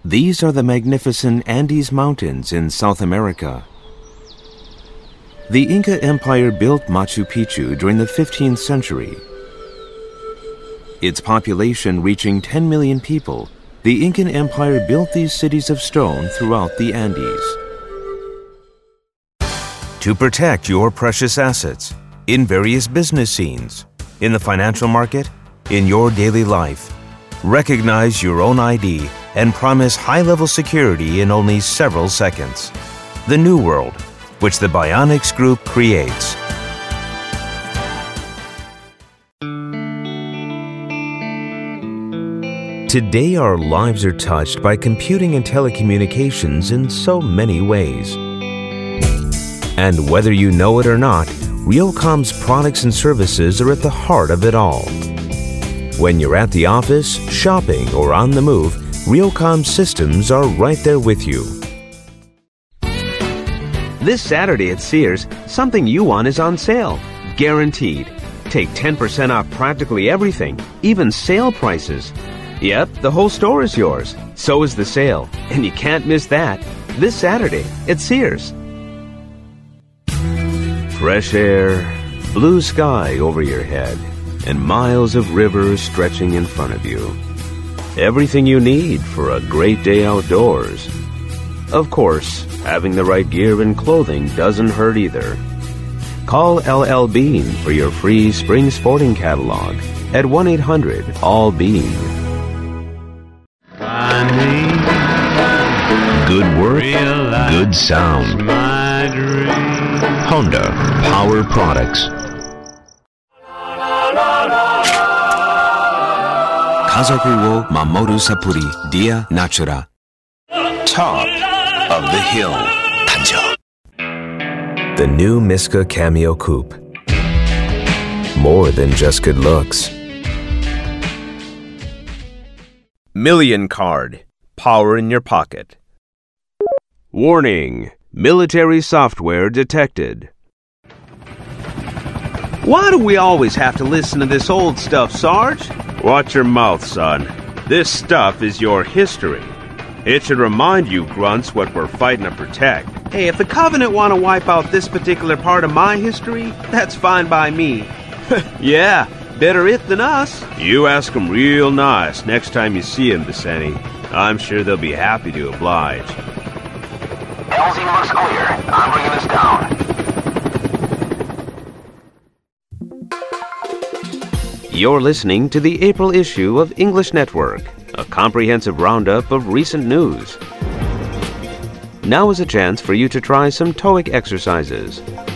These are the magnificent Andes Mountains in South America. The Inca Empire built Machu Picchu during the 15th century. Its population reaching 10 million people, the Incan Empire built these cities of stone throughout the Andes. To protect your precious assets in various business scenes, in the financial market, in your daily life, recognize your own ID and promise high-level security in only several seconds. The New World, which the Bionics Group creates. Today, our lives are touched by computing and telecommunications in so many ways. And whether you know it or not, Realcomm's products and services are at the heart of it all. When you're at the office, shopping, or on the move, Realcomm systems are right there with you. This Saturday at Sears, something you want is on sale. Guaranteed. Take 10% off practically everything, even sale prices. Yep, the whole store is yours. So is the sale. And you can't miss that. This Saturday at Sears. Fresh air, blue sky over your head, and miles of rivers stretching in front of you. Everything you need for a great day outdoors. Of course, having the right gear and clothing doesn't hurt either. Call LL Bean for your free spring sporting catalog at 1-800-ALL-BEAN. Good work, good sound. Honda Power Products. 가족을 마모루 사프리 디아 나추라. Top of the hill. 단저. The new Miska Cameo Coupe. More than just good looks. Million Card. Power in your pocket. Warning. Military software detected. Why do we always have to listen to this old stuff, Sarge? Watch your mouth, son. This stuff is your history. It should remind you, grunts, what we're fighting to protect. Hey, if the Covenant want to wipe out this particular part of my history, that's fine by me. Yeah, better it than us. You ask them real nice next time you see them, Vicente. I'm sure they'll be happy to oblige. Helsing looks clear. I'm bringing this down. You're listening to the April issue of English Network, a comprehensive roundup of recent news. Now is a chance for you to try some TOEIC exercises.